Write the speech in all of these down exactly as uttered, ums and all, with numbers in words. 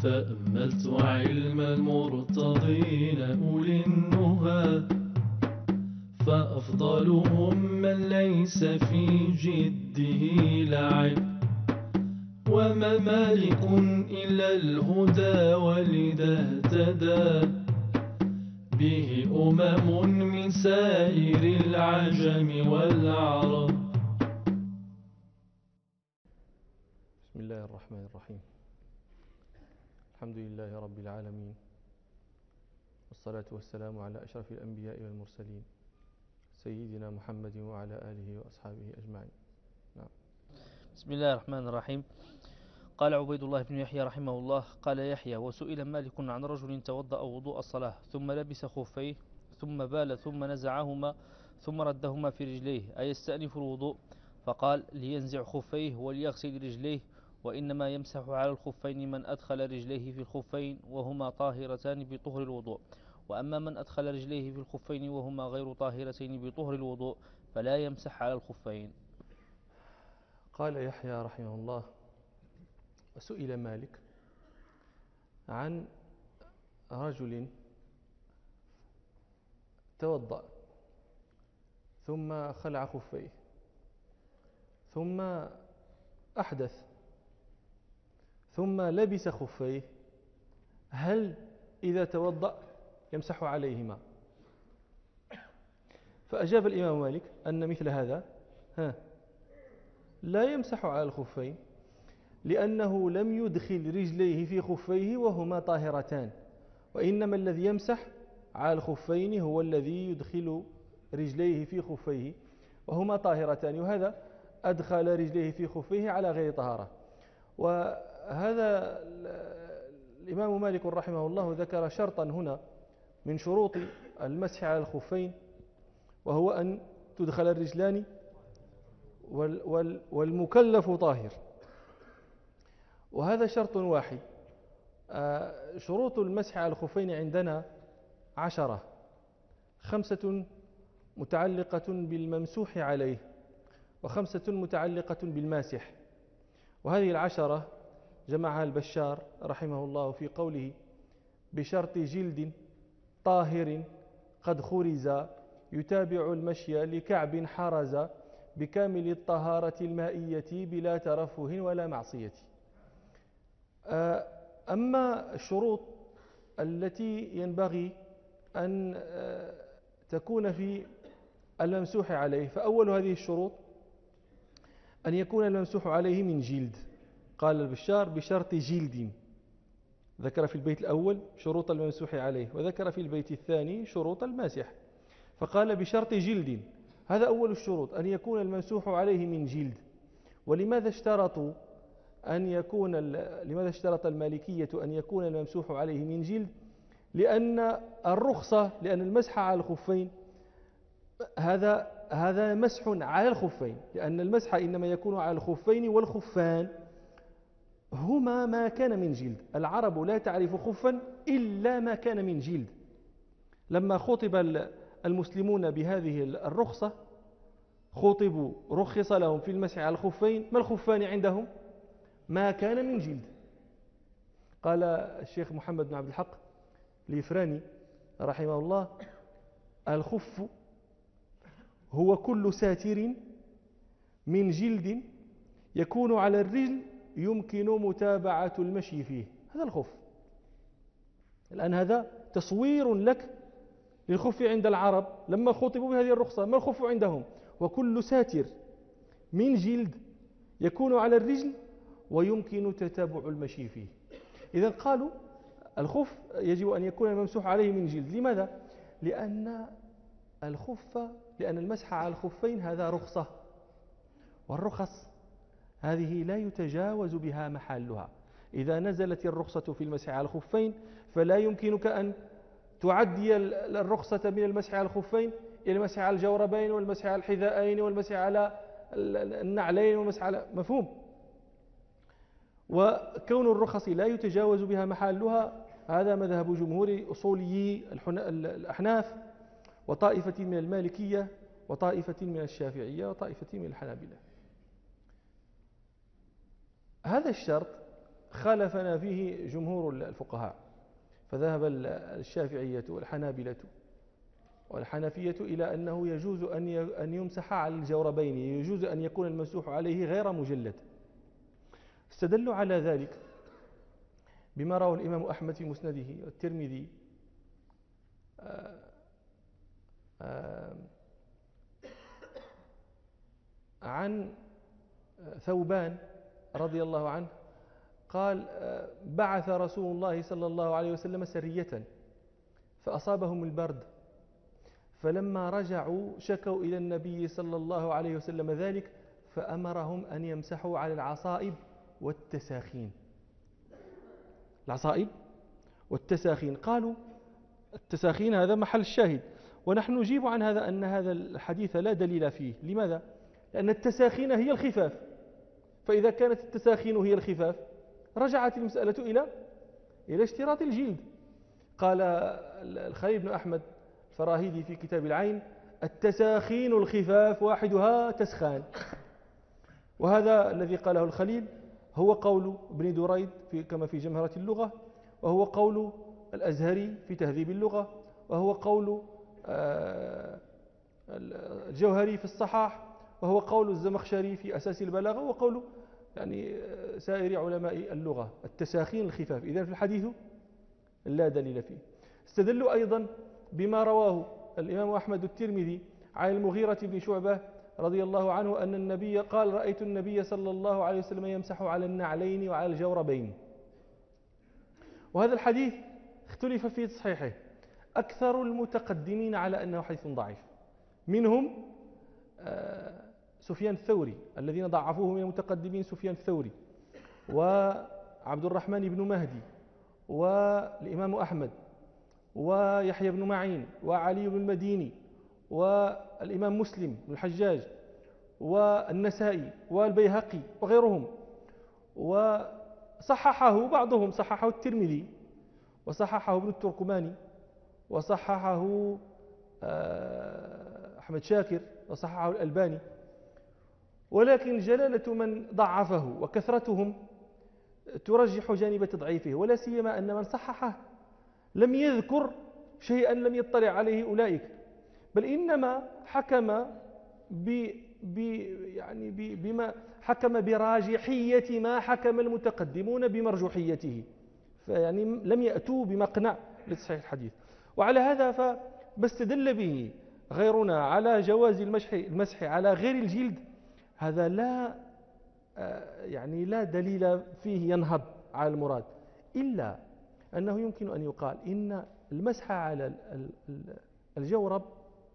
تأملت علم المرتضين أولي النهى، فأفضلهم من ليس في جده لعب، وما مالك إلا الهدى ولذا اهتدى به أمم من سائر العجم والعرب. بسم الله الرحمن الرحيم. الحمد لله رب العالمين، والصلاة والسلام على أشرف الأنبياء والمرسلين سيدنا محمد وعلى آله وأصحابه أجمعين. نعم. بسم الله الرحمن الرحيم. قال عبيد الله بن يحيى رحمه الله: قال يحيى: وسئل مالك عن رجل توضأ وضوء الصلاة ثم لبس خفيه ثم بال ثم نزعهما ثم ردهما في رجليه أيستأنف الوضوء؟ فقال: لينزع خفيه وليغسل رجليه، وإنما يمسح على الخفين من أدخل رجليه في الخفين وهما طاهرتان بطهر الوضوء، وأما من أدخل رجليه في الخفين وهما غير طاهرتين بطهر الوضوء فلا يمسح على الخفين. قال يحيى رحمه الله: وسئل مالك عن رجل توضأ ثم خلع خفيه ثم أحدث ثم لبس خفيه، هل إذا توضأ يمسح عليهما؟ فأجاب الإمام مالك أن مثل هذا ها لا يمسح على الخفين، لأنه لم يدخل رجليه في خفيه وهما طاهرتان، وإنما الذي يمسح على الخفين هو الذي يدخل رجليه في خفيه وهما طاهرتان، وهذا أدخل رجليه في خفيه على غير طهارة. وهذا الإمام مالك رحمه الله ذكر شرطا هنا من شروط المسح على الخفين، وهو أن تدخل الرجلان والمكلف طاهر، وهذا شرط واحد. شروط المسح على الخفين عندنا عشرة، خمسة متعلقة بالممسوح عليه وخمسة متعلقة بالماسح، وهذه العشرة جمعها البشار رحمه الله في قوله: بشرط جلد طاهر قد خرز يتابع المشي لكعب حرز بكامل الطهارة المائية بلا ترفه ولا معصية. أما الشروط التي ينبغي أن تكون في الممسوح عليه، فأول هذه الشروط أن يكون الممسوح عليه من جلد. قال البشار: بشرط جلد، ذكر في البيت الأول شروط الممسوح عليه، وذكر في البيت الثاني شروط الماسح، فقال بشرط جلد. هذا أول الشروط، أن يكون الممسوح عليه من جلد. ولماذا اشترطوا أن يكون لماذا اشترط المالكية أن يكون الممسوح عليه من جلد؟ لأن الرخصة لأن المسح على الخفين هذا هذا مسح على الخفين، لأن المسح إنما يكون على الخفين، والخفان هما ما كان من جلد. العرب لا تعرف خفا إلا ما كان من جلد. لما خطب المسلمون بهذه الرخصة خطبوا رخص لهم في المسح على الخفين، ما الخفان عندهم؟ ما كان من جلد. قال الشيخ محمد بن عبد الحق الإفراني رحمه الله: الخف هو كل ساتر من جلد يكون على الرجل يمكن متابعة المشي فيه. هذا الخف. الآن هذا تصوير لك للخف عند العرب لما خطبوا بهذه الرخصة. ما الخف عندهم؟ وكل ساتر من جلد يكون على الرجل ويمكن تتابع المشي فيه. إذا قالوا الخف يجب أن يكون الممسوح عليه من جلد. لماذا؟ لأن الخف لأن المسح على الخفين هذا رخصة، والرخص هذه لا يتجاوز بها محلها. إذا نزلت الرخصة في المسح على الخفين فلا يمكنك أن تعدي الرخصة من المسح على الخفين إلى المسح على الجوربين والمسح على الحذائين والمسح على النعلين والمسح على مفهوم. وكون الرخص لا يتجاوز بها محلها هذا مذهب جمهور أصولي الأحناف وطائفة من المالكية وطائفة من الشافعية وطائفة من الحنابلة. هذا الشرط خالفنا فيه جمهور الفقهاء، فذهب الشافعية والحنابلة والحنفية إلى أنه يجوز أن يمسح على الجوربين، يجوز أن يكون الممسوح عليه غير مجلد. استدلوا على ذلك بما رواه الإمام أحمد في مسنده والترمذي آآ آآ عن ثوبان رضي الله عنه قال: بعث رسول الله صلى الله عليه وسلم سرية فأصابهم البرد، فلما رجعوا شكوا إلى النبي صلى الله عليه وسلم ذلك، فأمرهم أن يمسحوا على العصائب والتساخين. العصائب والتساخين، قالوا التساخين هذا محل الشاهد، ونحن نجيب عن هذا أن هذا الحديث لا دليل فيه. لماذا؟ لأن التساخين هي الخفاف، فإذا كانت التساخين هي الخفاف رجعت المسألة إلى إلى اشتراط الجلد. قال الخليل بن أحمد الفراهيدي في كتاب العين: التساخين الخفاف واحدها تسخان. وهذا الذي قاله الخليل هو قول ابن دريد في كما في جمهرة اللغة، وهو قول الأزهري في تهذيب اللغة، وهو قول الجوهري في الصحاح، وهو قول الزمخشري في أساس البلاغة، وقول يعني سائر علماء اللغة: التساخين الخفاف. إذن في الحديث لا دليل فيه. استدلوا أيضا بما رواه الإمام أحمد الترمذي عن المغيرة بن شعبة رضي الله عنه أن النبي قال: رأيت النبي صلى الله عليه وسلم يمسح على النعلين وعلى الجوربين. وهذا الحديث اختلف في تصحيحه، أكثر المتقدمين على أنه حديث ضعيف، منهم سفيان الثوري، الذين ضعفوه من المتقدمين سفيان الثوري وعبد الرحمن بن مهدي والإمام أحمد ويحيى بن معين وعلي بن المديني والإمام مسلم بن الحجاج والنسائي والبيهقي وغيرهم. وصححه بعضهم، صححه الترمذي وصححه ابن التركماني وصححه أحمد شاكر وصححه الألباني. ولكن جلالة من ضعفه وكثرتهم ترجح جانب تضعيفه، ولا سيما أن من صححه لم يذكر شيئا لم يطلع عليه أولئك، بل إنما حكم ب ب يعني ب بما حكم براجحية ما حكم المتقدمون بمرجوحيته، فيعني لم يأتوا بمقنع لتصحيح الحديث. وعلى هذا فاستدل به غيرنا على جواز المسح المسح على غير الجلد، هذا لا يعني لا دليل فيه ينهض على المراد، إلا أنه يمكن أن يقال إن المسح على الجورب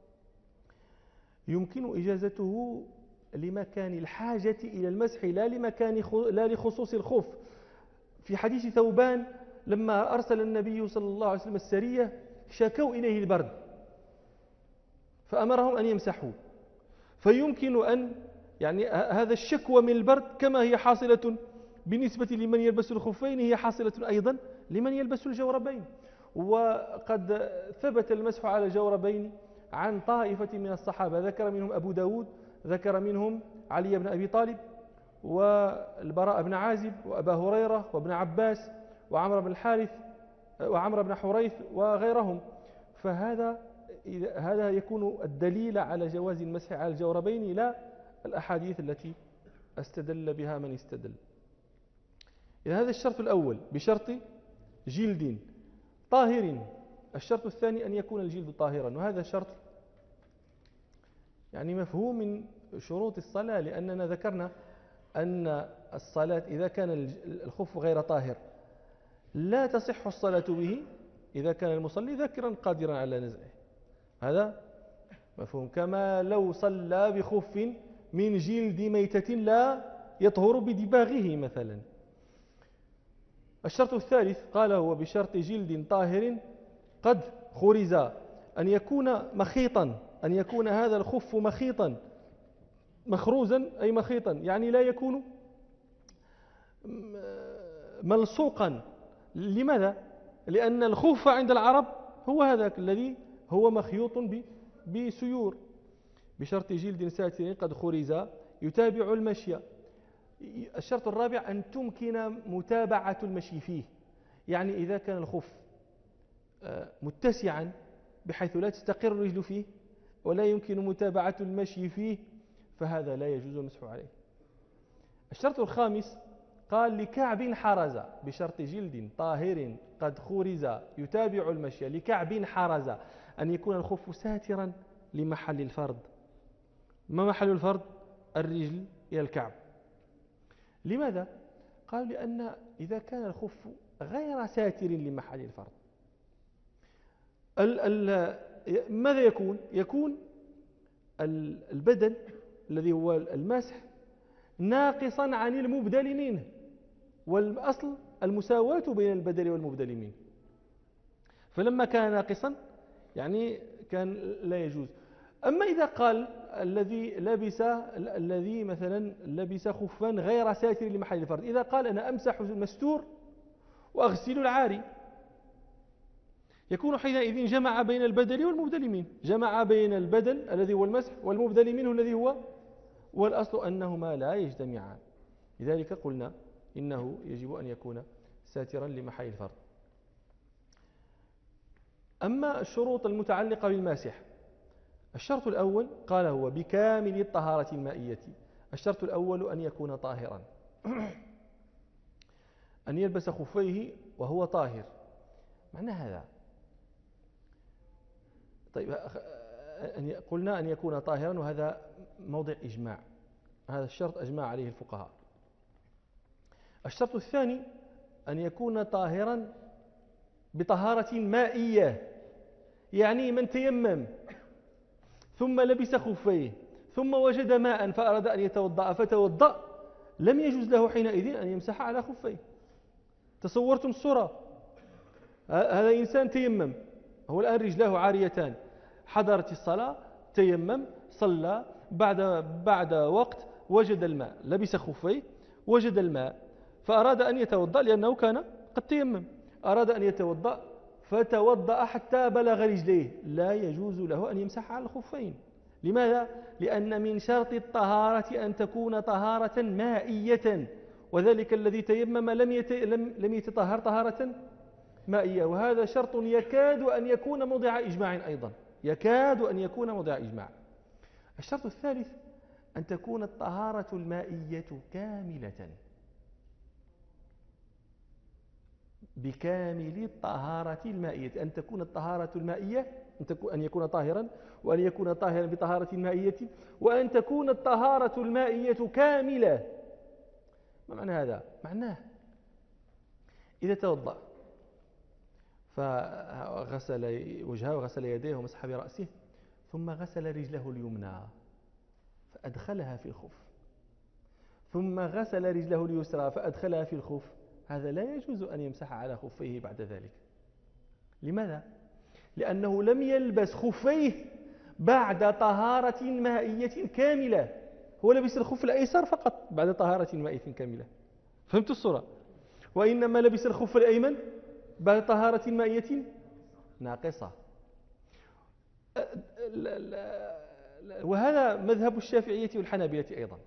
يمكن إجازته لمكان الحاجة إلى المسح لا لمكان لا لخصوص الخوف. في حديث ثوبان لما أرسل النبي صلى الله عليه وسلم السرية شكوا إليه البرد فأمرهم أن يمسحوا، فيمكن أن يعني هذا الشكوى من البرد كما هي حاصلة بالنسبة لمن يلبس الخفين هي حاصلة أيضا لمن يلبس الجوربين. وقد ثبت المسح على الجوربين عن طائفة من الصحابة، ذكر منهم أبو داود، ذكر منهم علي بن أبي طالب والبراء بن عازب وأبا هريرة وابن عباس وعمر بن الحارث وعمر بن حريث وغيرهم. فهذا هذا يكون الدليل على جواز المسح على الجوربين لا الأحاديث التي استدل بها من استدل. إذا هذا الشرط الأول بشرط جلد طاهر. الشرط الثاني أن يكون الجلد طاهرا، وهذا شرط يعني مفهوم من شروط الصلاة، لأننا ذكرنا أن الصلاة إذا كان الخف غير طاهر لا تصح الصلاة به إذا كان المصلي ذاكرا قادرا على نزعه، هذا مفهوم. كما لو صلى بخف من جلد ميتة لا يطهر بدباغه مثلا. الشرط الثالث قال هو بشرط جلد طاهر قد خرز، أن يكون مخيطا، أن يكون هذا الخف مخيطا، مخروزا أي مخيطا، يعني لا يكون ملصوقا. لماذا؟ لأن الخف عند العرب هو هذاك الذي هو مخيوط بسيور. بشرط جلد ساتر قد خرز يتابع المشي، الشرط الرابع أن تمكن متابعة المشي فيه، يعني إذا كان الخف متسعا بحيث لا تستقر الرجل فيه ولا يمكن متابعة المشي فيه فهذا لا يجوز المسح عليه. الشرط الخامس قال لكعب حرز بشرط جلد طاهر قد خورز يتابع المشي، لكعب حرز أن يكون الخف ساترا لمحل الفرد. ما محل الفرد؟ الرجل إلى الكعب. لماذا؟ قال لأن إذا كان الخف غير ساتر لمحل الفرد ال ال ماذا يكون؟ يكون البدن الذي هو المسح ناقصا عن المبدل منه، والأصل المساواة بين البدل والمبدل منه، فلما كان ناقصا يعني كان لا يجوز. أما إذا قال الذي لبس الذي مثلا لبس خفا غير ساتر لمحل الفرد، إذا قال أنا أمسح المستور وأغسل العاري، يكون حينئذ جمع بين البدل والمبدل منه، جمع بين البدل الذي هو المسح والمبدل منه الذي هو، والأصل أنهما لا يجتمعان، لذلك قلنا إنه يجب أن يكون ساترا لمحل الفرد. أما الشروط المتعلقة بالماسح، الشرط الأول قال هو بكامل الطهارة المائية. الشرط الأول أن يكون طاهرا، أن يلبس خفيه وهو طاهر. معنى هذا طيب قلنا أن يكون طاهرا، وهذا موضع إجماع، هذا الشرط أجمع عليه الفقهاء. الشرط الثاني أن يكون طاهرا بطهارة مائية، يعني من تيمم ثم لبس خفيه ثم وجد ماء فأراد أن يتوضأ فتوضأ لم يجوز له حينئذ أن يمسح على خفيه. تصورتم الصورة؟ هذا إنسان تيمم، هو الآن رجلاه عاريتان، حضرت الصلاة تيمم صلى، بعد بعد وقت وجد الماء، لبس خفيه وجد الماء فأراد أن يتوضأ لأنه كان قد تيمم، أراد أن يتوضأ فتوضأ حتى بلغ رجليه، لا يجوز له أن يمسح على الخفين. لماذا؟ لأن من شرط الطهارة أن تكون طهارة مائية، وذلك الذي تيمم لم لم لم يتطهر طهارة مائية، وهذا شرط يكاد أن يكون موضع إجماع أيضا، يكاد أن يكون موضع إجماع. الشرط الثالث أن تكون الطهارة المائية كاملة، بكامل الطهارة المائية، أن تكون الطهارة المائية أن يكون طاهرا، وأن يكون طاهرا بطهارة مائية، وأن تكون الطهارة المائية كاملة. ما معنى هذا؟ معناه إذا توضأ فغسل وجهه وغسل يديه ومسح برأسه ثم غسل رجله اليمنى فأدخلها في الخف، ثم غسل رجله اليسرى فأدخلها في الخف، هذا لا يجوز أن يمسح على خفيه بعد ذلك. لماذا؟ لأنه لم يلبس خفيه بعد طهارة مائية كاملة، هو لبس الخف الأيسر فقط بعد طهارة مائية كاملة، فهمت الصورة؟ وإنما لبس الخف الأيمن بعد طهارة مائية ناقصة. وهذا مذهب الشافعية والحنابلة أيضا.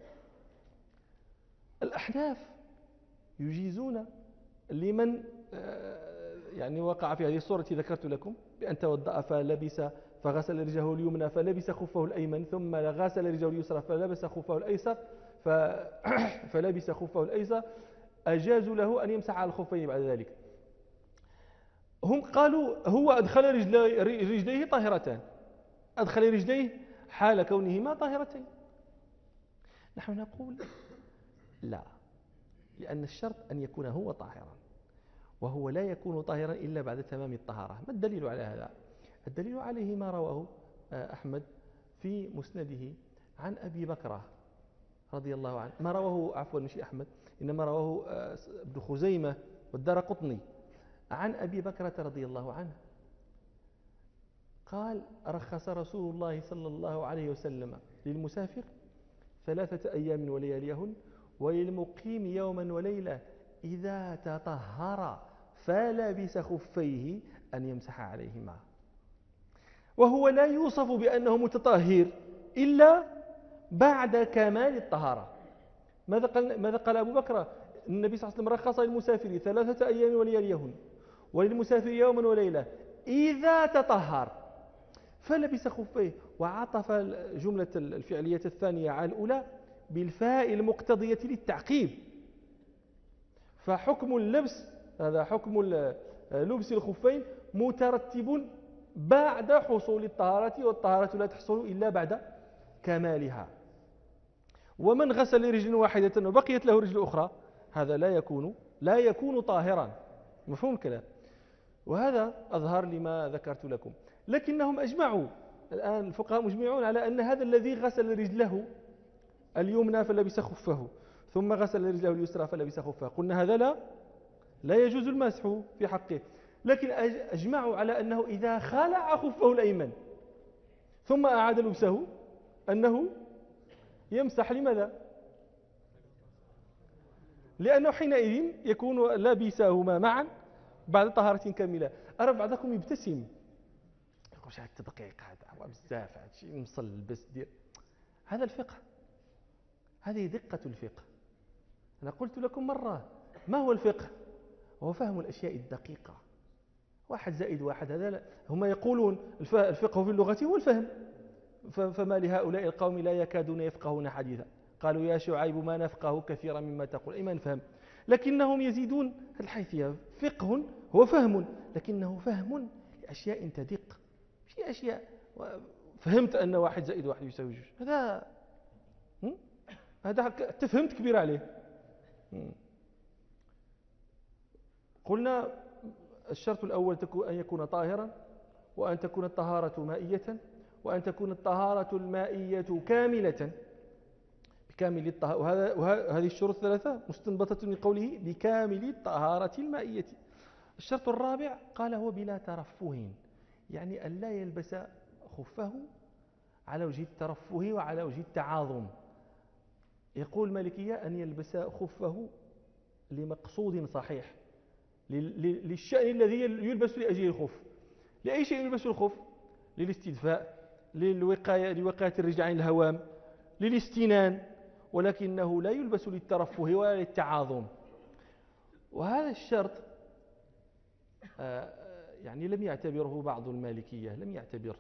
الأحناف يجيزون لمن يعني وقع في هذه الصورة التي ذكرت لكم، بأن توضأ فلبس فغسل رجله اليمنى فلبس خفه الأيمن، ثم غسل رجله اليسرى فلبس خفه الأيسر فلبس خفه الأيسر، أجازوا له أن يمسح على الخفين بعد ذلك. هم قالوا هو أدخل رجليه طاهرتان، أدخل رجليه حال كونهما طاهرتين. نحن نقول لا، لأن الشرط أن يكون هو طاهرا، وهو لا يكون طاهرا إلا بعد تمام الطهارة. ما الدليل على هذا؟ الدليل عليه ما رواه أحمد في مسنده عن أبي بكرة رضي الله عنه، ما رواه عفوا مش أحمد، إنما رواه ابن خزيمة والدارقطني عن أبي بكرة رضي الله عنه قال: رخص رسول الله صلى الله عليه وسلم للمسافر ثلاثة أيام ولياليهن، وللمقيم يوما وليلة إذا تطهر فلبس خفيه أن يمسح عليهما. وهو لا يوصف بأنه متطهر إلا بعد كمال الطهارة، ماذا قال, ماذا قال أبو بكر؟ النبي صلى الله عليه وسلم رخص للمسافر ثلاثة أيام ولياليهن وللمسافر يوما وليلة إذا تطهر فلبس خفيه، وعطف جملة الفعلية الثانية على الأولى بالفاء المقتضية للتعقيب. فحكم اللبس هذا حكم لبس الخفين مترتب بعد حصول الطهارة، والطهارة لا تحصل إلا بعد كمالها. ومن غسل رجل واحدة وبقيت له رجل أخرى هذا لا يكون لا يكون طاهرا. مفهوم الكلام؟ وهذا أظهر لما ذكرت لكم. لكنهم أجمعوا الآن الفقهاء مجمعون على أن هذا الذي غسل رجله اليمنى فلبس خفه ثم غسل رجله اليسرى فلبس خفه، قلنا هذا لا لا يجوز المسح في حقه. لكن أجمعوا على أنه إذا خلع خفه الأيمن ثم أعاد لبسه أنه يمسح. لماذا؟ لأنه حينئذ يكون لابساهما معا بعد طهارة كاملة. أرى بعضكم يبتسم يقول شحال التدقيق هذا بزاف هذا الشيء نوصل للبس ديال هذا الفقه. هذه دقة الفقه. أنا قلت لكم مرة ما هو الفقه؟ هو فهم الأشياء الدقيقة. واحد زائد واحد هذا لا. هم يقولون الفقه في اللغة هو الفهم، فما لهؤلاء القوم لا يكادون يفقهون حديثا قالوا يا شعيب ما نفقه كثيرا مما تقول، أي ما نفهم. لكنهم يزيدون الحيثية. فقه هو فهم، لكنه فهم لأشياء تدق. في أشياء فهمت أن واحد زائد واحد يساوي جوج، هذا هذا تفهمت كبير عليه. قلنا الشرط الأول أن يكون طاهرا، وأن تكون الطهارة مائية، وأن تكون الطهارة المائية كاملة بكامل الطهارة. وهذا وهذه الشروط الثلاثة مستنبطة من قوله بكامل الطهارة المائية. الشرط الرابع قال هو بلا ترفه، يعني أن لا يلبس خفه على وجه الترفه وعلى وجه التعاظم. يقول المالكية أن يلبس خفه لمقصود صحيح، للشأن الذي يلبس لأجل الخف. لأي شيء يلبس الخف؟ للاستدفاء، للوقاية لوقاية الرجل عن الهوام، للاستنان، ولكنه لا يلبس للترفه ولا للتعاظم. وهذا الشرط يعني لم يعتبره بعض المالكية، لم يعتبره.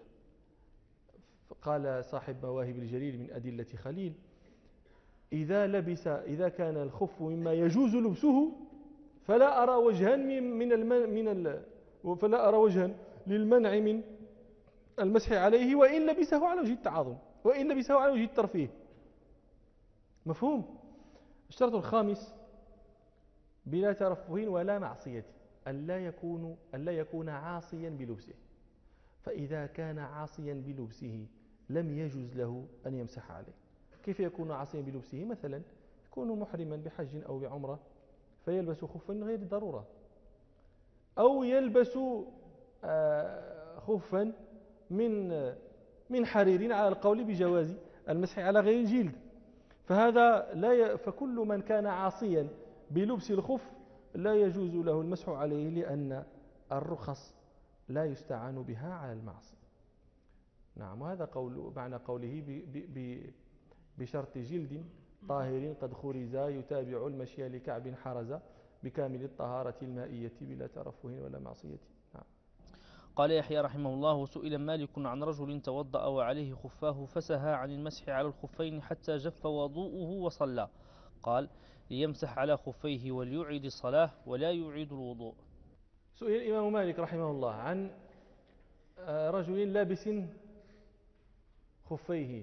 قال صاحب مواهب الجليل من أدلة خليل: إذا لبس إذا كان الخف مما يجوز لبسه فلا أرى وجها من المن من ال فلا أرى وجها للمنع من المسح عليه وإن لبسه على وجه التعاظم، وإن لبسه على وجه الترفيه. مفهوم؟ الشرط الخامس بلا ترفه ولا معصية، أن لا يكون أن لا يكون عاصيا بلبسه. فإذا كان عاصيا بلبسه لم يجوز له أن يمسح عليه. كيف يكون عاصيا بلبسه؟ مثلا يكون محرما بحج أو بعمرة فيلبس خفا غير ضرورة، أو يلبس خفا من من حرير على القول بجواز المسح على غير الجلد. فهذا لا ي... فكل من كان عاصيا بلبس الخف لا يجوز له المسح عليه، لأن الرخص لا يستعان بها على المعصية. نعم، وهذا قول معنى قوله ب... ب... ب... بشرط جلد طاهر قد خرز يتابع المشي لكعب حرز بكامل الطهارة المائية بلا ترفه ولا معصية. نعم. قال يحيى رحمه الله: وسئل مالك عن رجل توضأ وعليه خفاه فسهى عن المسح على الخفين حتى جف وضوءه وصلى، قال: ليمسح على خفيه وليعيد الصلاة ولا يعيد الوضوء. سئل الإمام مالك رحمه الله عن رجل لابس خفيه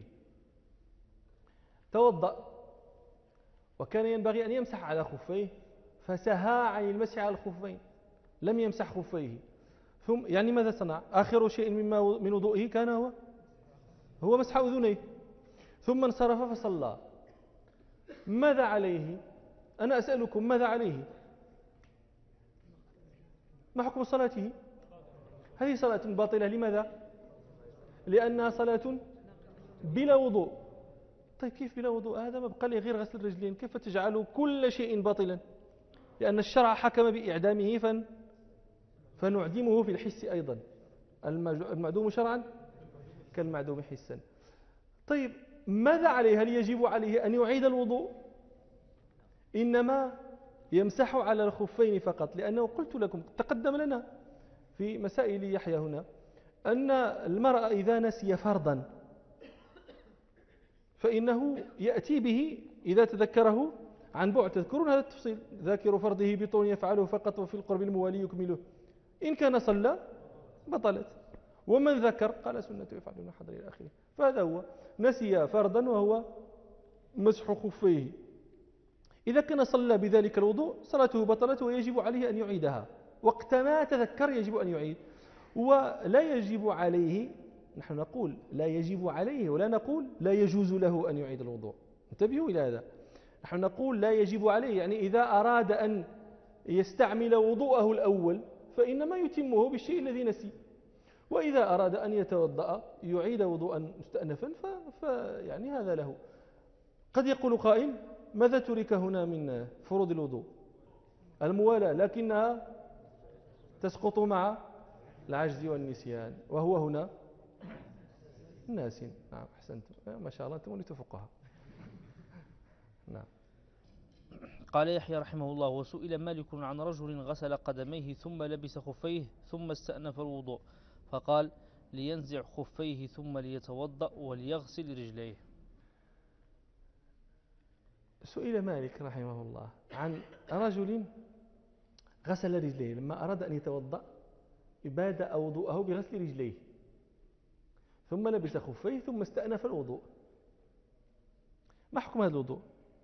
توضأ وكان ينبغي أن يمسح على خفيه فسهى عن المسح على الخفين، لم يمسح خفيه. ثم يعني ماذا صنع؟ آخر شيء مما من وضوئه كان هو هو مسح أذنيه، ثم انصرف فصلى. ماذا عليه؟ أنا أسألكم ماذا عليه؟ ما حكم صلاته؟ هذه صلاة باطلة. لماذا؟ لأنها صلاة بلا وضوء. طيب كيف بلا وضوء؟ هذا ما بقى لي غير غسل الرجلين، كيف تجعل كل شيء باطلا؟ لأن الشرع حكم بإعدامه فن فنعدمه في الحس أيضا. المعدوم شرعا كالمعدوم حسا. طيب ماذا عليه؟ هل يجب عليه أن يعيد الوضوء إنما يمسح على الخفين فقط، لأنه قلت لكم تقدم لنا في مسائل يحيى هنا أن المرأة إذا نسي فرضا فإنه يأتي به إذا تذكره عن بعد. تذكرون هذا التفصيل: ذاكر فرضه بطون يفعله فقط وفي القرب الموالي يكمله، إن كان صلى بطلت، ومن ذكر قال سنة يفعلون حضر إلى آخره. فهذا هو نسي فرضا وهو مسح خفيه. إذا كان صلى بذلك الوضوء صلاته بطلت ويجب عليه أن يعيدها، وقت ما تذكر يجب أن يعيد. ولا يجب عليه، نحن نقول لا يجب عليه ولا نقول لا يجوز له أن يعيد الوضوء، انتبهوا إلى هذا. نحن نقول لا يجب عليه، يعني إذا أراد أن يستعمل وضوءه الأول فإنما يتمه بالشيء الذي نسي، وإذا أراد أن يتوضأ يعيد وضوءا مستأنفا فيعني هذا له. قد يقول قائل: ماذا ترك هنا من فروض الوضوء؟ الموالاة، لكنها تسقط مع العجز والنسيان، وهو هنا ناس. نعم أحسنت، ما شاء الله أنتم وليتوا فقهاء. نعم. قال يحيى رحمه الله: وسئل مالك عن رجل غسل قدميه ثم لبس خفيه ثم استأنف الوضوء، فقال: لينزع خفيه ثم ليتوضأ وليغسل رجليه. سئل مالك رحمه الله عن رجل غسل رجليه، لما أراد أن يتوضأ بادأ وضوءه بغسل رجليه ثم لبس خفيه ثم استأنف الوضوء. ما حكم هذا الوضوء؟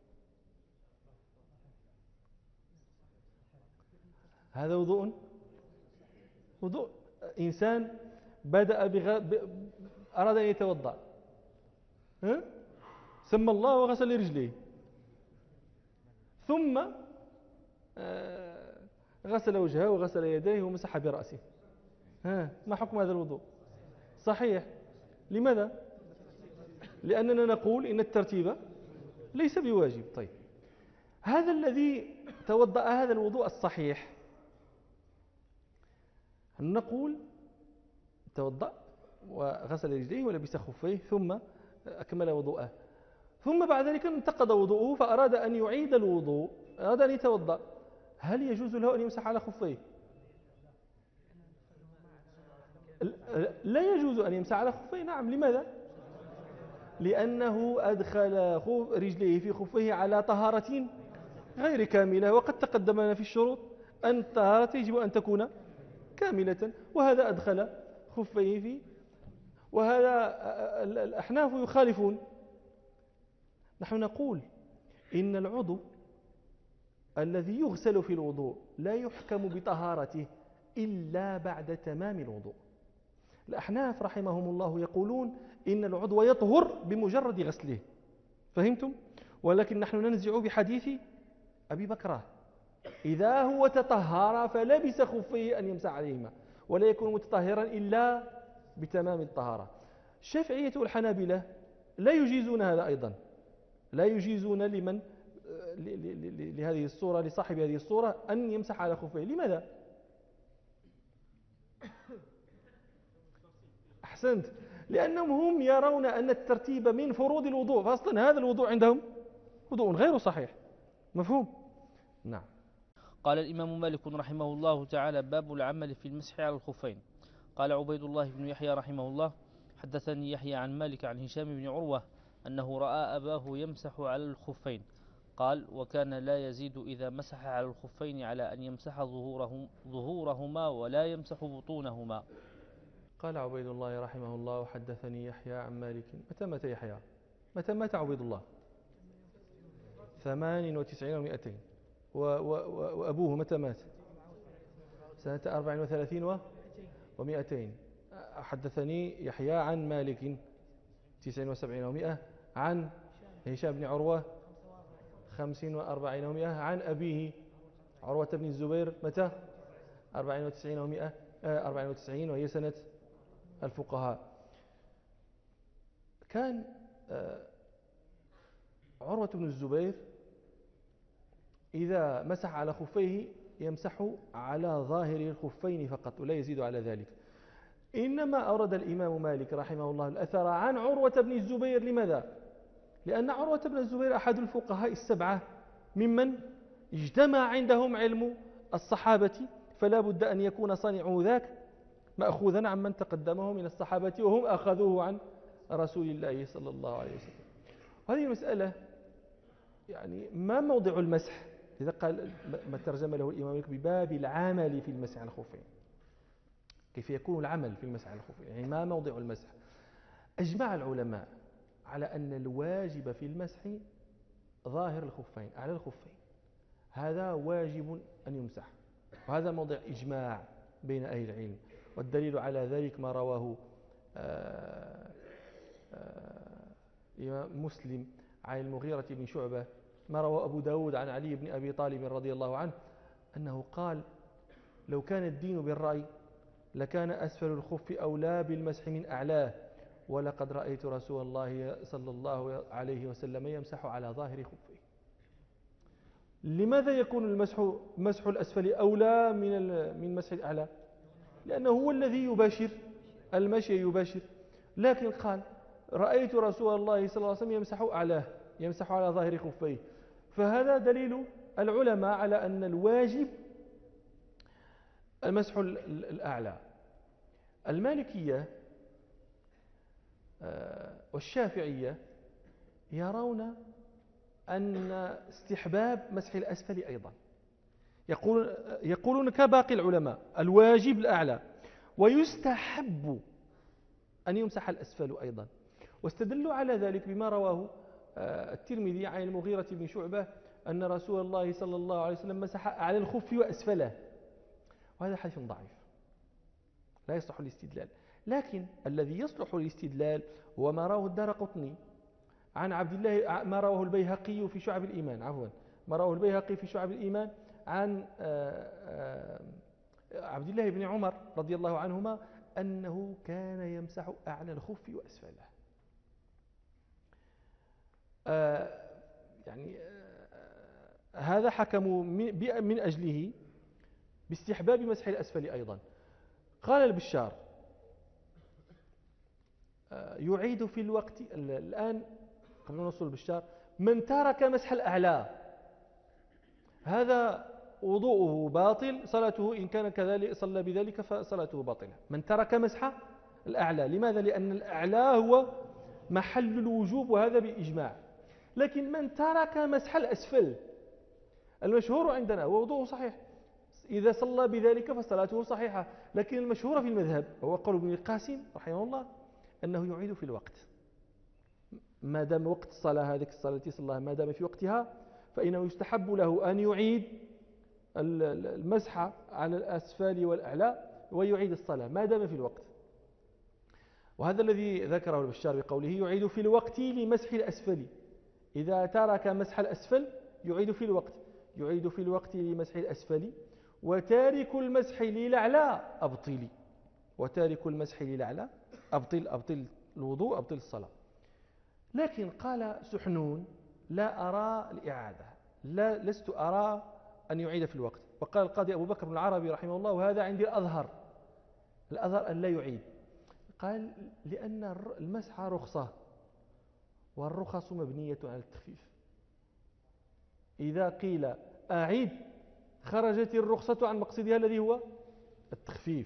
هذا وضوء وضوء إنسان بدأ بغ... ب... أراد أن يتوضأ، ها؟ سمى الله وغسل رجليه، ثم آه غسل وجهه وغسل يديه ومسح برأسه. ها، ما حكم هذا الوضوء؟ صحيح. لماذا؟ لأننا نقول إن الترتيب ليس بواجب. طيب، هذا الذي توضأ هذا الوضوء الصحيح نقول توضأ وغسل رجليه ولبس خفيه ثم أكمل وضوءه، ثم بعد ذلك انتقض وضوءه فأراد أن يعيد الوضوء، أراد أن يتوضأ، هل يجوز له أن يمسح على خفيه؟ لا يجوز أن يمسح على خفيه. نعم. لماذا؟ لأنه أدخل رجليه في خفيه على طهارة غير كاملة، وقد تقدم لنا في الشروط أن الطهارة يجب أن تكون كاملة، وهذا أدخل خفيه فيه، وهذا الأحناف يخالفون. نحن نقول إن العضو الذي يغسل في الوضوء لا يحكم بطهارته إلا بعد تمام الوضوء. الأحناف رحمهم الله يقولون إن العضو يطهر بمجرد غسله، فهمتم؟ ولكن نحن ننزع بحديث أبي بكرة: إذا هو تطهر فلبس خفيه أن يمسح عليهما، ولا يكون متطهرا إلا بتمام الطهارة. الشافعية والحنابلة لا يجيزون هذا أيضا، لا يجيزون لمن لهذه الصورة، لصاحب هذه الصورة، أن يمسح على خفيه. لماذا؟ أحسنت. لأنهم هم يرون أن الترتيب من فروض الوضوء، فأصلا هذا الوضوء عندهم وضوء غير صحيح. مفهوم؟ نعم. قال الإمام مالك رحمه الله تعالى: باب العمل في المسح على الخفين. قال عبيد الله بن يحيى رحمه الله: حدثني يحيى عن مالك عن هشام بن عروة أنه رأى أباه يمسح على الخفين. قال: وكان لا يزيد إذا مسح على الخفين على أن يمسح ظهورهم ظهورهما ولا يمسح بطونهما. قال عبيد الله رحمه الله: حدثني يحيى عن مالك. متى مات يحيى؟ متى مات عبيد الله؟ ثمان وتسعين ومائتين. وأبوه متى مات؟ سنة أربع وثلاثين ومائتين. حدثني يحيى عن مالك تسع وسبعين ومائة، عن هشام بن عروة خمس وأربعين ومائة، عن أبيه عروة بن الزبير متى؟ أربع وتسعين ومائة، أربع وتسعين، وهي سنة الفقهاء. كان عروة بن الزبير إذا مسح على خفيه يمسح على ظاهر الخفين فقط ولا يزيد على ذلك. إنما أورد الإمام مالك رحمه الله الأثر عن عروة بن الزبير. لماذا؟ لأن عروة بن الزبير أحد الفقهاء السبعة ممن اجتمع عندهم علم الصحابة، فلا بد أن يكون صانع ذاك مأخوذا عن من تقدمه من الصحابة وهم أخذوه عن رسول الله صلى الله عليه وسلم. هذه المسألة يعني ما موضع المسح؟ إذا قال ما ترجم له الإمام بباب العمل في المسح على الخفين، كيف يكون العمل في المسح على الخفين؟ يعني ما موضع المسح؟ أجمع العلماء على أن الواجب في المسح ظاهر الخفين على الخفين، هذا واجب أن يمسح، وهذا موضع إجماع بين أهل العلم. والدليل على ذلك ما رواه آآ آآ مسلم عن المغيرة بن شعبة، ما روى أبو داود عن علي بن أبي طالب رضي الله عنه أنه قال: لو كان الدين بالرأي لكان أسفل الخف أولى بالمسح من أعلاه، ولقد رأيت رسول الله صلى الله عليه وسلم يمسح على ظاهر خفه. لماذا يكون المسح مسح الأسفل أولى من من مسح الأعلى؟ لأنه هو الذي يباشر المشي يباشر. لكن قال: رأيت رسول الله صلى الله عليه وسلم يمسح أعلاه، يمسح على ظاهر خفيه. فهذا دليل العلماء على أن الواجب المسح الأعلى. المالكية والشافعية يرون أن استحباب مسح الأسفل أيضا، يقول يقولون كباقي العلماء الواجب الأعلى، ويستحب أن يمسح الأسفل أيضا. واستدلوا على ذلك بما رواه الترمذي عن المغيرة بن شعبة أن رسول الله صلى الله عليه وسلم مسح على الخف وأسفله، وهذا حديث ضعيف لا يصلح الاستدلال. لكن الذي يصلح الاستدلال هو ما رواه الدارقطني عن عبد الله، ما رواه البيهقي في شعب الإيمان، عفوا ما رواه البيهقي في شعب الإيمان عن عبد الله بن عمر رضي الله عنهما أنه كان يمسح أعلى الخف وأسفله. يعني هذا حكموا من أجله باستحباب مسح الأسفل أيضا. قال البشار: يعيد في الوقت الآن قبل أن نوصل البشار: من ترك مسح الأعلى هذا وضوءه باطل، صلاته إن كان كذلك صلى بذلك فصلاته باطلة. من ترك مسح الأعلى، لماذا؟ لأن الأعلى هو محل الوجوب وهذا بإجماع. لكن من ترك مسح الأسفل المشهور عندنا هو وضوءه صحيح، إذا صلى بذلك فصلاته صحيحة. لكن المشهور في المذهب هو قول ابن القاسم رحمه الله أنه يعيد في الوقت، ما دام وقت الصلاة هذه الصلاة التي صلاها ما دام في وقتها فإنه يستحب له أن يعيد المسح على الأسفل والأعلى ويعيد الصلاة ما دام في الوقت. وهذا الذي ذكره البشار بقوله يعيد في الوقت لمسح الأسفل. إذا ترك مسح الأسفل يعيد في الوقت، يعيد في الوقت لمسح الأسفل. وتارك المسح للأعلى أبطل، وتارك المسح للأعلى أبطل أبطل الوضوء أبطل الصلاة. لكن قال سحنون: لا أرى الإعادة، لا لست أرى أن يعيد في الوقت. وقال القاضي أبو بكر بن العربي رحمه الله: وهذا عندي الأظهر، الأظهر أن لا يعيد. قال: لأن المسح رخصة، والرخص مبنية على التخفيف. إذا قيل أعيد خرجت الرخصة عن مقصدها الذي هو التخفيف.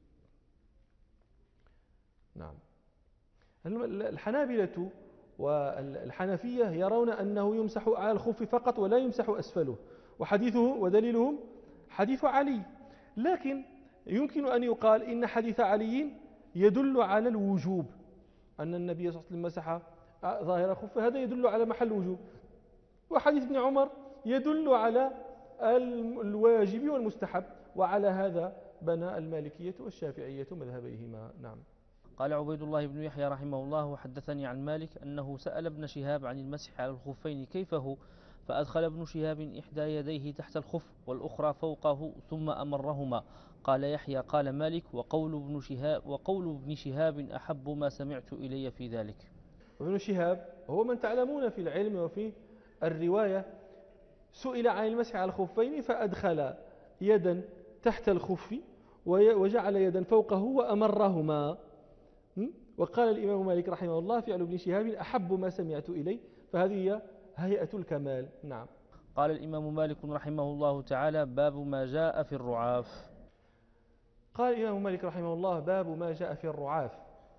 نعم. الحنابلة والحنفية يرون أنه يمسح على الخف فقط ولا يمسح أسفله، وحديثه ودليلهم حديث علي. لكن يمكن أن يقال إن حديث علي يدل على الوجوب، أن النبي صلى الله عليه وسلم مسح ظاهر الخف، هذا يدل على محل الوجوب. وحديث ابن عمر يدل على الواجب والمستحب، وعلى هذا بنى المالكية والشافعية مذهبيهما. نعم. قال عبيد الله بن يحيى رحمه الله: وحدثني عن مالك أنه سأل ابن شهاب عن المسح على الخفين كيف هو، فأدخل ابن شهاب إحدى يديه تحت الخف والأخرى فوقه ثم أمرهما. قال يحيى: قال مالك: وقول ابن شهاب وقول ابن شهاب أحب ما سمعت إلي في ذلك. ابن شهاب هو من تعلمون في العلم وفي الرواية، سئل عن المسح على الخفين فأدخل يدا تحت الخف وجعل يدا فوقه وأمرهما. وقال الإمام مالك رحمه الله: فعل ابن شهاب أحب ما سمعت إلي، فهذه هي هيئة الكمال. نعم. قال الإمام مالك رحمه الله تعالى باب ما جاء في الرعاف. قال الإمام مالك رحمه الله باب ما جاء في الرعاف.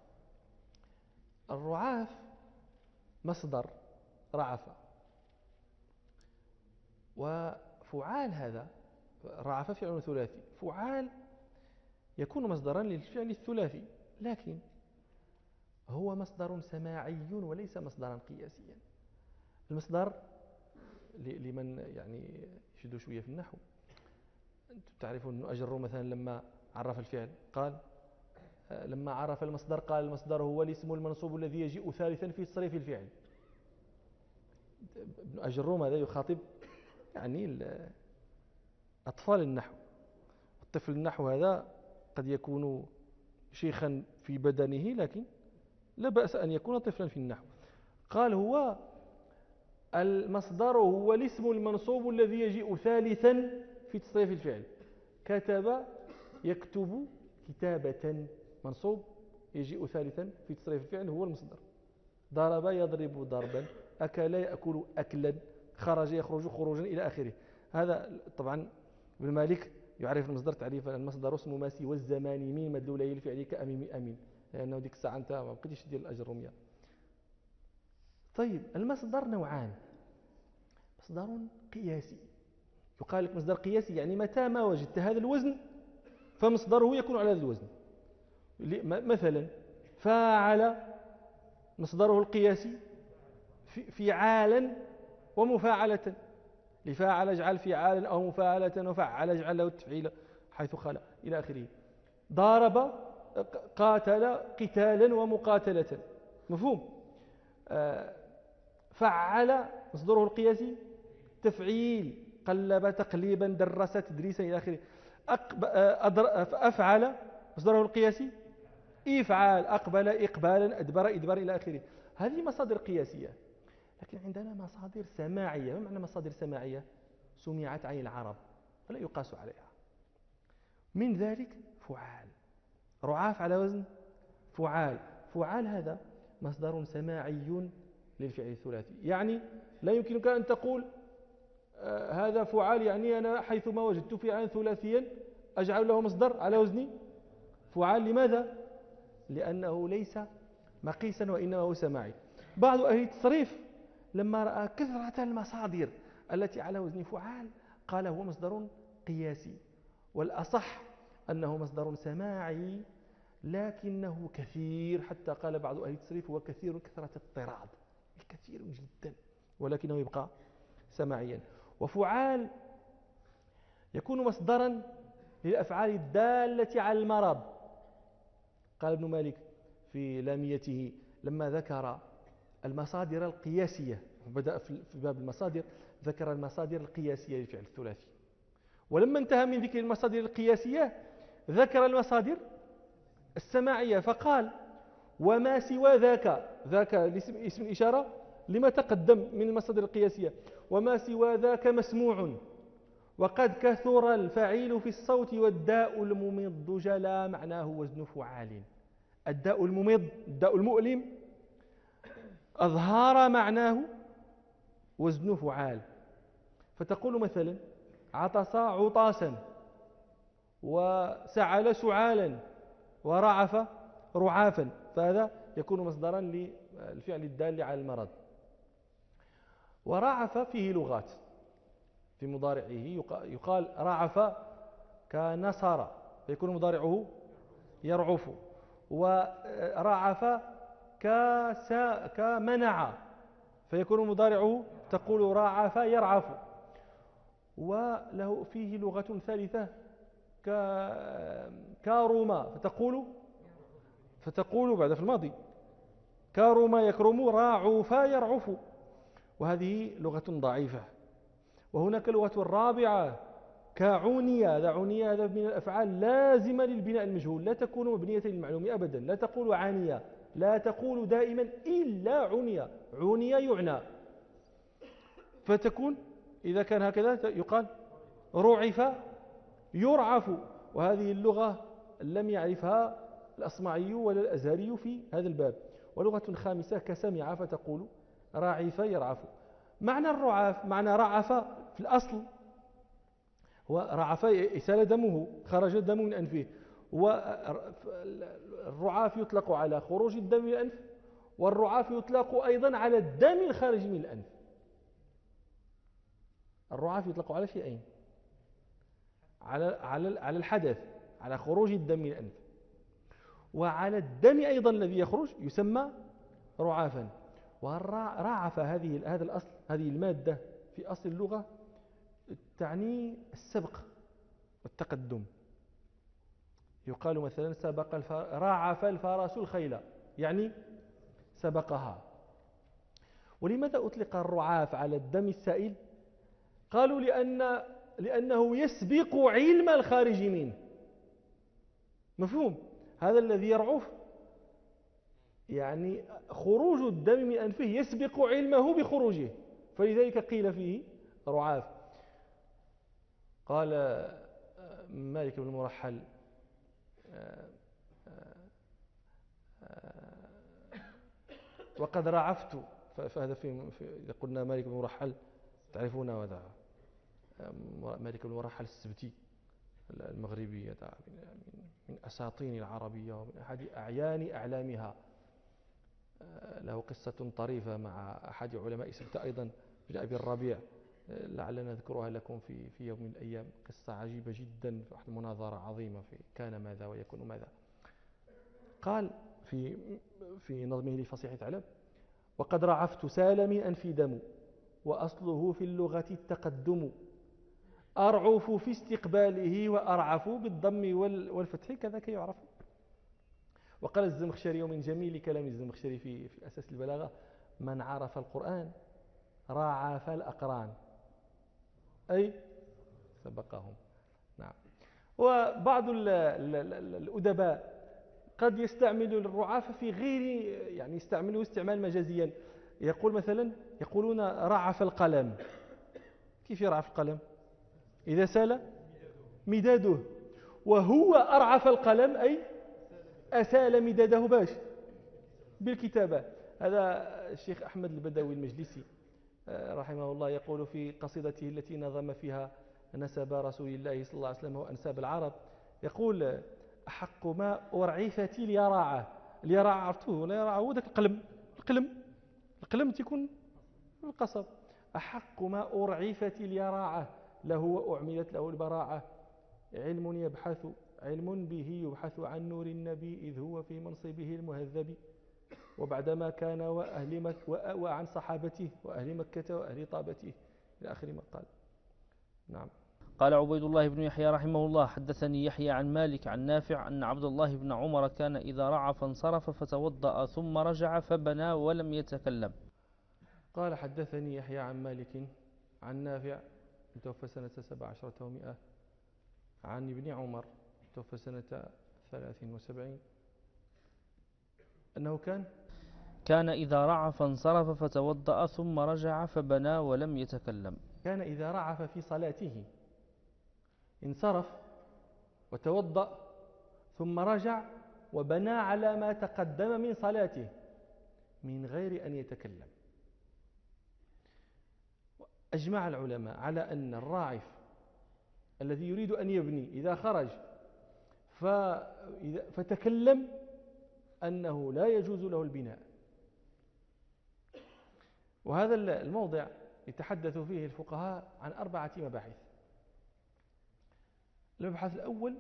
الرعاف مصدر رعف، وفعال هذا رعف فعل ثلاثي، فعال يكون مصدرا للفعل الثلاثي، لكن هو مصدر سماعي وليس مصدرا قياسيا. المصدر لمن يعني يشدوا شوية في النحو، أنتم تعرفون أن أجر مثلا لما عرف الفعل قال لما عرف المصدر قال المصدر هو الاسم المنصوب الذي يجيء ثالثا في تصريف الفعل. ابن أجروم هذا يخاطب يعني أطفال النحو. الطفل النحو هذا قد يكون شيخا في بدنه، لكن لا بأس أن يكون طفلا في النحو. قال هو المصدر هو الاسم المنصوب الذي يجيء ثالثا في تصريف الفعل. كتب يكتب كتابة، منصوب يجيء ثالثا في تصريف الفعل هو المصدر. ضرب يضرب ضربا، أكل يأكل أكلا، خرج يخرج خروجا إلى آخره. هذا طبعا ابن مالك يعرف المصدر تعريفا: المصدر اسم ما سوى الزمان من مدلولي الفعل كأميم أمين، لأنه ديك الساعة أنت ما بقيتش دير الأجرومية. طيب المصدر نوعان: مصدر قياسي، يقال لك مصدر قياسي يعني متى ما وجدت هذا الوزن فمصدره يكون على هذا الوزن. مثلا فاعل مصدره القياسي فعالا ومفاعلة، لفاعل اجعل فعالا أو مفاعلة، وفعل اجعل له التفعيل حيث خلا إلى آخره. ضارب قاتل قتالا ومقاتلة، مفهوم؟ آه فعل مصدره القياسي تفعيل، قلب تقليبا، درس تدريسا إلى آخره. أفعل مصدره القياسي إفعال، أقبل إقبالا، أدبر إدبار إلى آخره. هذه مصادر قياسية. لكن عندنا مصادر سماعية. ما معنى مصادر سماعية؟ سمعت عن العرب ولا يقاس عليها. من ذلك فعال، رعاف على وزن فعال. فعال هذا مصدر سماعي للفعل الثلاثي، يعني لا يمكنك أن تقول آه هذا فعال يعني أنا حيثما وجدت فعلا ثلاثيا أجعل له مصدر على وزن فعال. لماذا؟ لأنه ليس مقيسا وإنما هو سماعي. بعض أهل التصريف لما رأى كثرة المصادر التي على وزن فعال قال هو مصدر قياسي، والأصح أنه مصدر سماعي لكنه كثير، حتى قال بعض أهل التصريف هو كثير كثرة الطراد، كثير جدا، ولكنه يبقى سماعيا. وفعال يكون مصدرا للأفعال الدالة على المرض. قال ابن مالك في لاميته لما ذكر المصادر القياسية، بدأ في باب المصادر ذكر المصادر القياسية للفعل الثلاثي، ولما انتهى من ذكر المصادر القياسية ذكر المصادر السماعية فقال وما سوى ذاك، ذاك اسم الإشارة لما تقدم من المصادر القياسية، وما سوى ذاك مسموع، وقد كثر الفعيل في الصوت، والداء الممض جلا معناه وزن فعال. الداء الممض، الداء المؤلم، أظهر معناه وزن فعال. فتقول مثلا عطس عطاسا، وسعل سعالا، ورعف رعافا، فهذا يكون مصدرا للفعل الدال على المرض. ورعف فيه لغات، في مضارعه يقال رعف كنصر فيكون مضارعه يرعف، ورعف كمنع فيكون مضارعه تقول رعف يرعف. وله فيه لغة ثالثة كارما فتقول فتقول بعد في الماضي كارما يكرم، راعوف يرعف، وهذه لغة ضعيفة. وهناك لغة رابعة كعونية، هذا عونية هذا من الأفعال لازمة للبناء المجهول، لا تكون مبنية للمعلوم أبدا. لا تقول عانية، لا تقول دائما إلا عونية، عونية يعنى، فتكون إذا كان هكذا يقال رعف يرعف. وهذه اللغة لم يعرفها الأصمعي ولا الأزهري في هذا الباب. ولغة خامسة كسمع فتقول راعف يرعف. معنى الرعاف معنى رعف في الأصل هو رعف سال دمه، خرج دم من أنفه. والرعاف يطلق على خروج الدم من الأنف، والرعاف يطلق أيضا على الدم الخارج من الأنف. الرعاف يطلق على شيئين، على على على الحدث، على خروج الدم من الأنف، وعلى الدم أيضا الذي يخرج يسمى رعافا. ورعف هذه هذا الأصل، هذه المادة في أصل اللغة تعني السبق والتقدم. يقال مثلا سبق الفار... رعف الفرس الخيل، يعني سبقها. ولماذا أطلق الرعاف على الدم السائل؟ قالوا لأن لأنه يسبق علم الخارج منه. مفهوم؟ هذا الذي يرعف يعني خروج الدم من أنفه يسبق علمه بخروجه، فلذلك قيل فيه رعاف. قال مالك بن المرحل وقد رعفت، فهذا في إذا قلنا مالك بن المرحل تعرفون هذا مالك بن المرحل السبتي المغربي، من أساطين العربية ومن أحد أعيان أعلامها. له قصة طريفة مع أحد علماء سبتة أيضا بن أبي الربيع، لعلنا نذكرها لكم في في يوم من الأيام. قصة عجيبة جدا، في واحد المناظرة عظيمة في كان ماذا ويكون ماذا. قال في في نظمه لفصيح ثعلب: وقد رعفت سال من أنفي دم، وأصله في اللغة التقدم، أرعف في استقباله وأرعف بالضم والفتح كذاك يعرف. وقال الزمخشري من جميل كلام الزمخشري في في أساس البلاغة: من عرف القرآن رعف الأقران، أي سبقهم. نعم. وبعض الأدباء قد يستعمل الرعاف في غير، يعني يستعمله استعمال مجازيا. يقول مثلا، يقولون رعف القلم. كيف يرعف القلم؟ إذا سال مداده، وهو أرعف القلم أي أسال مداده باش بالكتابة. هذا الشيخ أحمد البدوي المجلسي رحمه الله يقول في قصيدته التي نظم فيها نسب رسول الله صلى الله عليه وسلم وأنساب العرب، يقول: أحق ما أرعفتي اليراعة. اليراعة عرفتوه؟ اليراعة هو ذاك القلم، القلم القلم تكون القصب. أحق ما أرعفتي اليراعة، له وأعملت له البراعة، علم يبحث علم به يبحث عن نور النبي، إذ هو في منصبه المهذب، وبعدما كان وأهل مكة وعن صحابته وأهل مكة وأهل طابته، إلى آخر ما قال. نعم. قال عبيد الله بن يحيى رحمه الله: حدثني يحيى عن مالك عن نافع أن عبد الله بن عمر كان إذا رعف انصرف فتوضأ ثم رجع فبنى ولم يتكلم. قال حدثني يحيى عن مالك عن نافع توفى سنة سبع عشرة ومئة، عن ابن عمر توفى سنة ثلاث وسبعين، أنه كان كان إذا رعف انصرف فتوضأ ثم رجع فبنى ولم يتكلم. كان إذا رعف في صلاته انصرف وتوضأ ثم رجع وبنى على ما تقدم من صلاته من غير أن يتكلم. أجمع العلماء على أن الراعف الذي يريد أن يبني إذا خرج فتكلم أنه لا يجوز له البناء. وهذا الموضع يتحدث فيه الفقهاء عن أربعة مباحث. المبحث الأول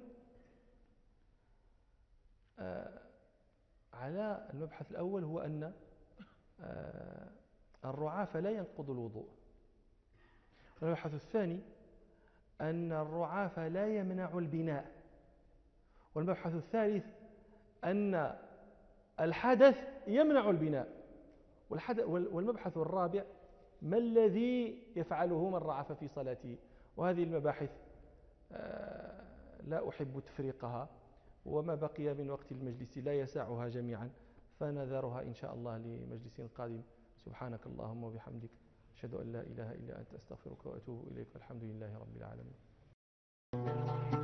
آه على المبحث الأول هو أن آه الرعاف لا ينقض الوضوء. والمبحث الثاني أن الرعاف لا يمنع البناء. والمبحث الثالث أن الحدث يمنع البناء. والمبحث الرابع ما الذي يفعله من رعف في صلاته. وهذه المباحث آه لا أحب تفريقها، وما بقي من وقت المجلس لا يسعها جميعا، فنذرها إن شاء الله لمجلس قادم. سبحانك اللهم وبحمدك، أشهد أن لا إله إلا أنت، أستغفرك وأتوب إليك، والحمد لله رب العالمين.